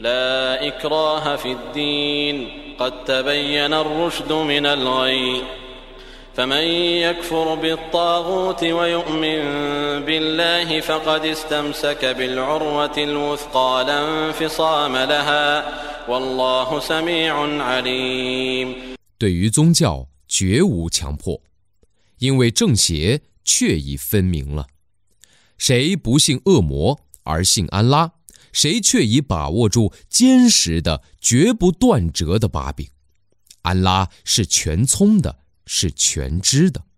لا إكراه في الدين قد تبين الرشد من الغي فمن يكفر بالطاغوت ويؤمن بالله فقد استمسك بالعروة الوثقى لا انفصام لها والله سميع عليم。 对于宗教绝无强迫，因为正邪确已分明了。谁不信恶魔而信安拉，谁却已把握住坚实的绝不断折的把柄。安拉是全聪的，是全知的。